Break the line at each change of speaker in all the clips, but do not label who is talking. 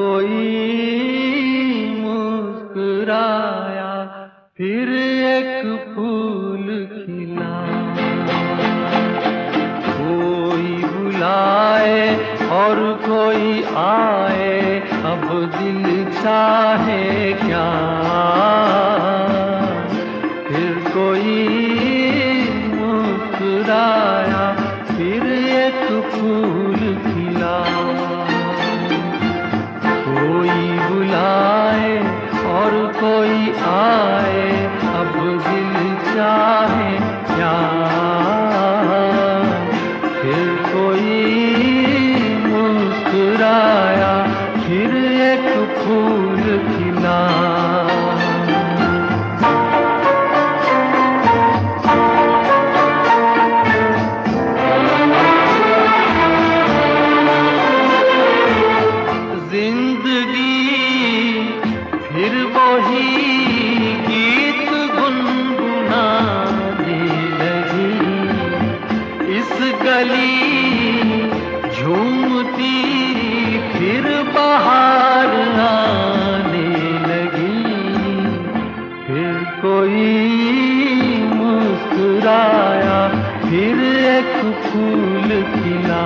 कोई मुस्कुराया, फिर एक फूल खिला। कोई बुलाए और कोई आए, अब दिल चाहे क्या। फिर कोई मुस्कुराया, फिर एक फूल खिला। कोई बुलाए और कोई आए, अब दिल चाहे क्या। फिर कोई मुस्कुराया, फिर एक फूल खिला। फिर वही गीत गुनगुनाने लगी, इस गली झूमती फिर बाहर आने लगी। फिर कोई मुस्कुराया, फिर एक फूल खिला।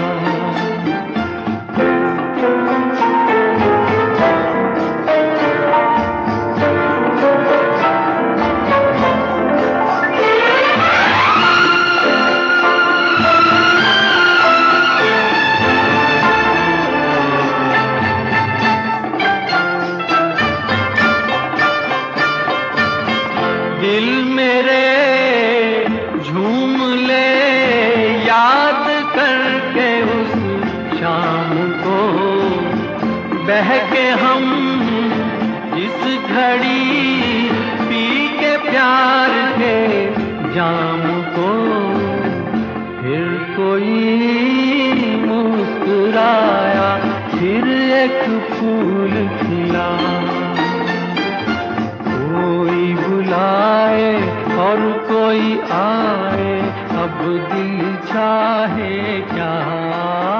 दिल मेरे झूम ले याद करके उस शाम को, बहके हम जिस घड़ी पी के प्यार के जाम को। फिर कोई मुस्कुराया, फिर एक फूल खिला। कोई बुलाए और कोई आए, अब दिल चाहे क्या।